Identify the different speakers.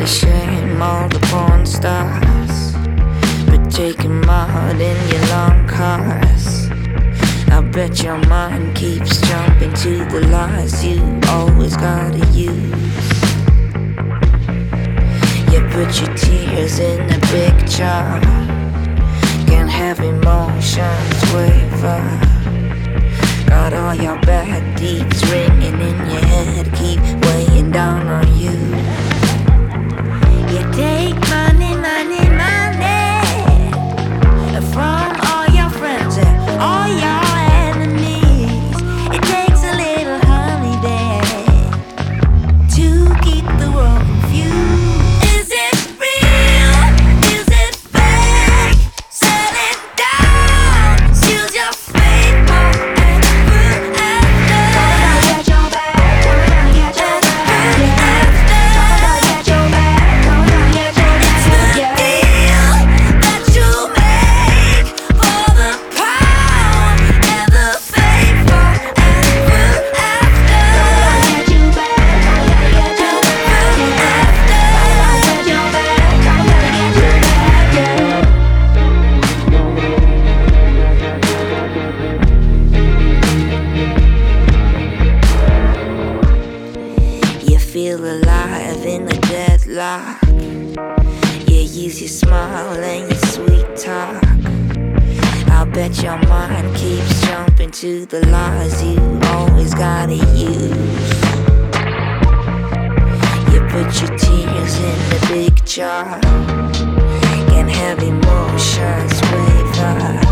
Speaker 1: shame all the porn stars, but taking mud in your long cars. I bet your mind keeps jumping to the lies you always gotta use. You put your tears in a big jar, can't have emotions waver. Got all your bad deeds ringing in your head, keep weighing down on you. You take money, money, money from all your friends and all your enemies. It takes a little honey there to keep the world confused. Is it real? Is it fake? Set it down. Choose your fate forever after. Get your back. Get your back. Get your back. It's the deal that you make for the power and the fame forever after. Get you back. Get your back. Get your back. You feel alive in the deadlock. You use your smile and your sweet talk. I'll bet your mind keeps jumping to the lies you always gotta use. You put your tears in the big jar, can't have emotions waver.